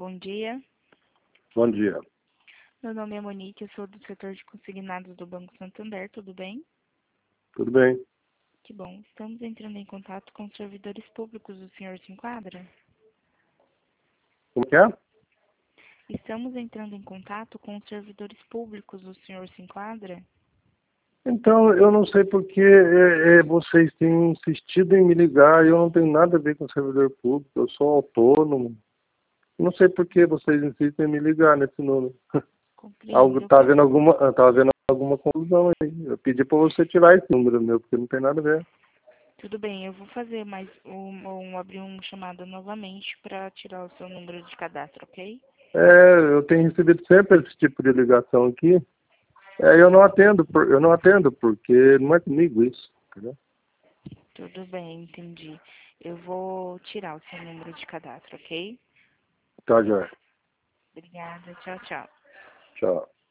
bom dia. Bom dia. Meu nome é Monique, eu sou do setor de consignados do Banco Santander, tudo bem? Tudo bem? Que bom. Estamos entrando em contato com os servidores públicos, o senhor se enquadra? Como que é? Estamos entrando em contato com os servidores públicos, o senhor se enquadra? Então, eu não sei porque vocês têm insistido em me ligar e eu não tenho nada a ver com servidor público, eu sou autônomo. Não sei por que vocês insistem em me ligar nesse número. Compreendo. Tá havendo alguma confusão aí. Eu pedi para você tirar esse número meu, porque não tem nada a ver. Tudo bem, eu vou fazer mais abrir uma chamada novamente para tirar o seu número de cadastro, ok? Eu tenho recebido sempre esse tipo de ligação aqui. Eu não atendo porque não é comigo isso, entendeu? Tudo bem, entendi. Eu vou tirar o seu número de cadastro, ok? Tá, joia. Obrigada, tchau, tchau. Tchau.